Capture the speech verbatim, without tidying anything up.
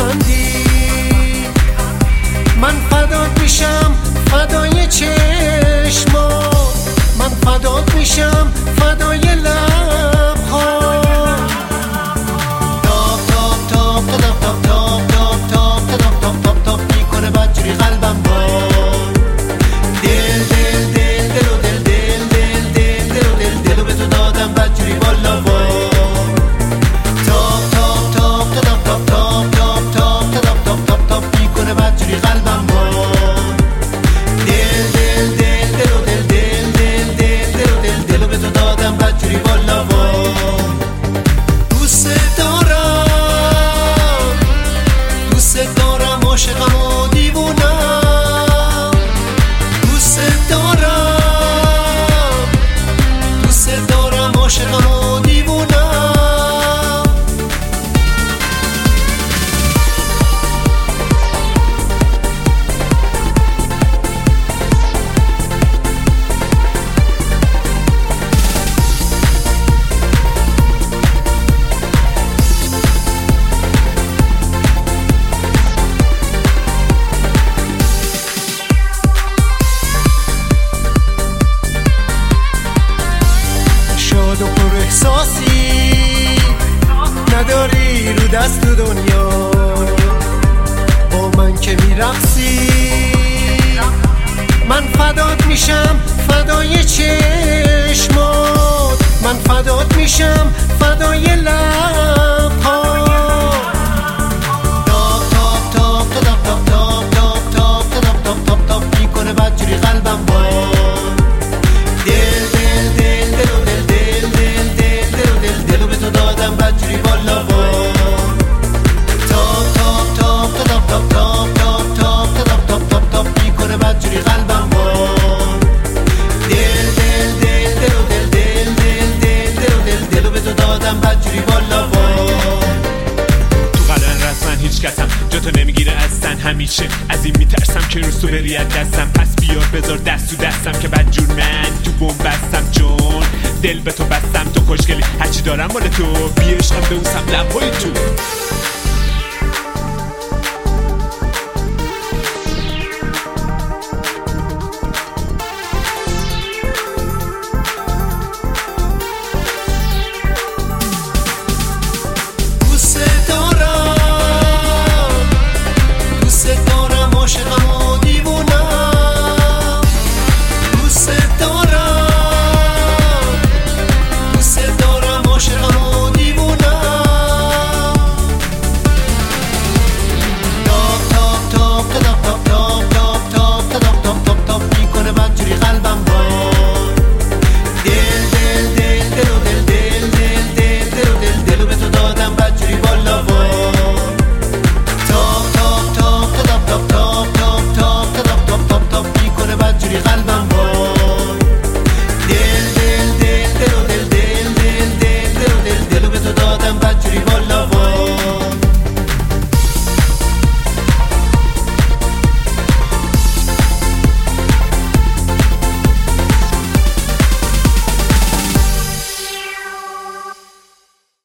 میخندی من فدات میشم فدای چشمات من فدات میشم فدای لبها تاپ تاپ تاپ تاپ تاپ تاپ تاپ تاپ تاپ تاپ تاپ تاپ میکنه بدجوری قلبم وای دل دل دل دل و دل دل دل دل دل و دل دل و به تو دادم بدجوری والا وای تاپ تاپ تاپ تاپ تاپ تاپ تاپ تاپ تاپ تاپ تاپ تاپ میکنه بدجوری قلبم وای دل دل دل دل و دل دل دل دل دل و دل دل و به تو دادم بدجوری والا وای دوست دارم دوست دارم عاشقم و دیوونم دوست دارم دوست دارم عاشقم و دیوونم شاد و پر احساسی نداری رو دست دنیا با من که میرقصی من فدات میشم فدای چشمات من فدات میشم فدای لبها تاپ تاپ تاپ تاپ تاپ تاپ تاپ تاپ تاپ تاپ تاپ تاپ میکنه بدجوری قلبم وای دل دل دل دل و دل دل دل دل دل و دل دل و به تو دادم بدجوری والا وای تاپ تاپ تاپ تاپ تاپ تاپ تاپ تاپ تاپ تاپ تاپ تاپ میکنه بدجوری قلبم وای دل دل دل دل و دل دل دل دل دل و دل دل و به تو دادم بدجوری والا وای تو قلن رسمن هیچ کسم جا تو نمیگیره اصلا همیشه از این میترسم که روز تو بری از دستم پس بیار بذار دست تو دستم که بدجور من تو بوم بستم چون دل به تو بستم تو خوشگلی هرچی دارم مال تو بیشم به اون سم لبهای تو